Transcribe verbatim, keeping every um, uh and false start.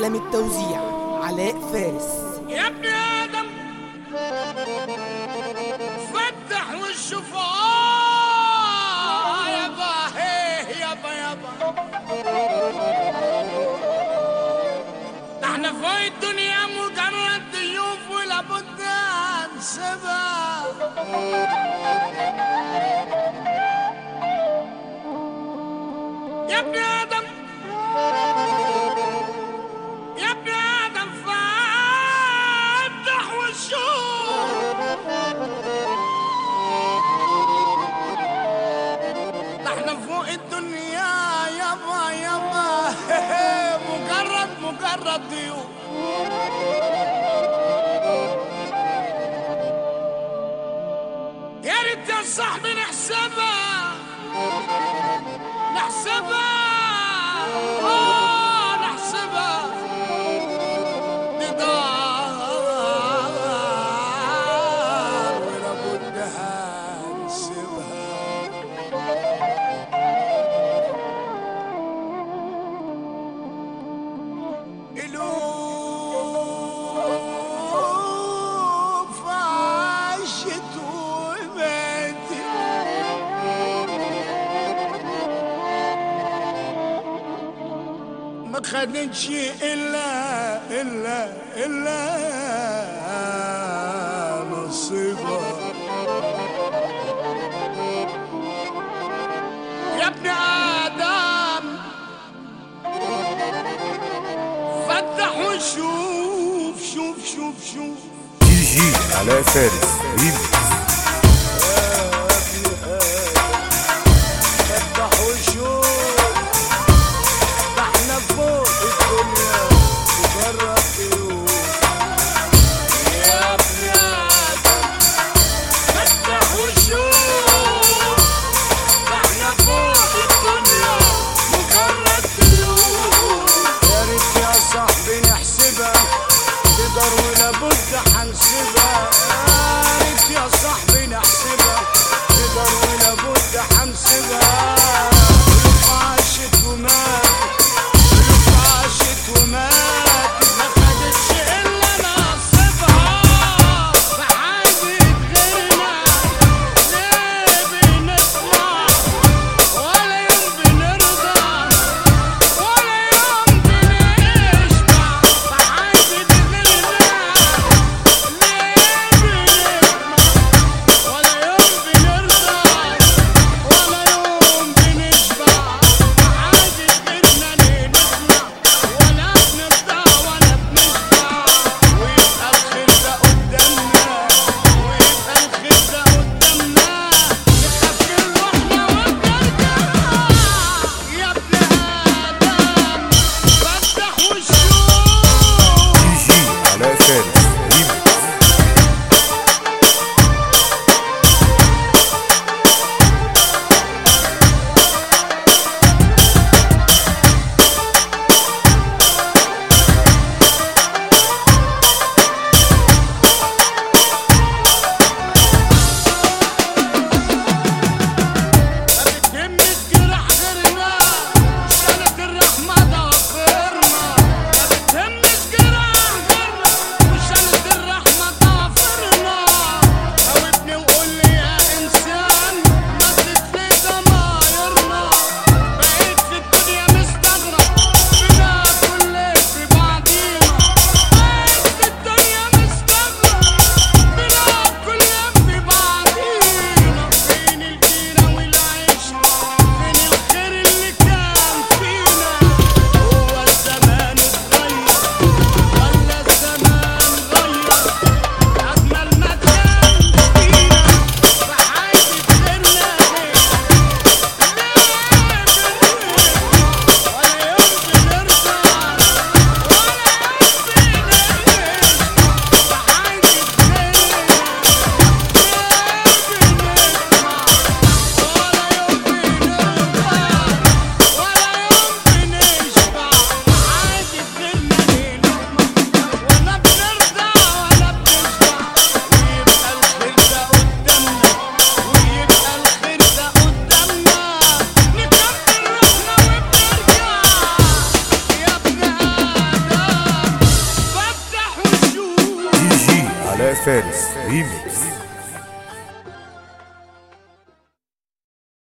عالم التوزيع علاء فارس. يا ابن آدم فتح والشفاء يابا هيه يابا يابا، ده احنا في الدنيا مجرد ضيوف ولابد هنسيبها. يا ابن آدم يا ابن آدم فتح وشوف، ده احنا فوق الدنيا يابا يابا مجرد مجرد ضيوف. يا ريت يا صاحبي نحسبها نحسبها آه نحسبها ندار ولا بد هنسيبها. الوف عاشت وماتت ما خدتش إلا إلا إلا نصيبها. يا ابن آدم فتح وشوف شوف شوف شوف. جي جي علاء فارس ريميكس. فتح وشوف، ده احنا فوق الدنيا مجرد ضيوف. يا ابن آدم فتح وشوف، ده احنا فوق الدنيا مجرد ضيوف. يا ريت يا صاحبي نحسبها نقدر ولا بد هنسيبها. يا ريت يا علاء فارس ريميكس.